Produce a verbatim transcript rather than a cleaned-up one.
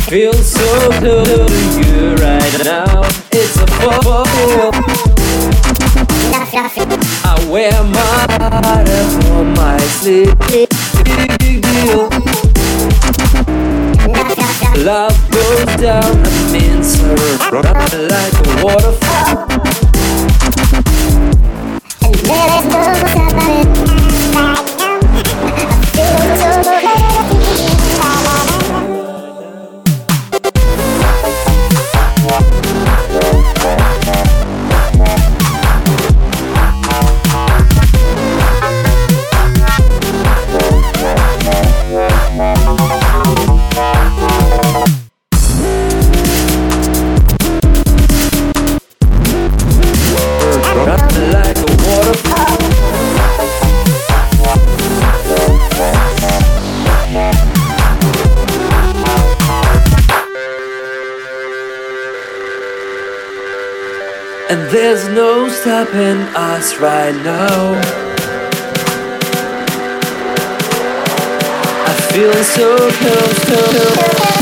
feel so close to you right now. It's a bubble. I wear my heart on my sleeve. Big deal. Love goes down a means like a waterfall. And there's no stopping it right now. I feel so ready. Like a waterfall. And there's no stopping us right now. I feel so close to